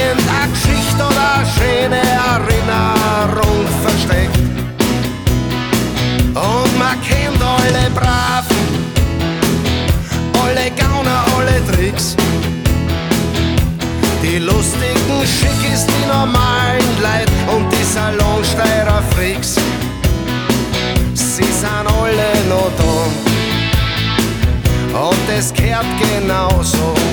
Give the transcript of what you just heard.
irgendeine Geschichte oder eine schöne Erinnerung versteckt. Und man kennt alle Braven, alle Gauner, alle Tricks. Die lustigen Schickis, die normalen Leid und die Salonsteirer Freaks. Sie sind alle noch da und es gehört genauso.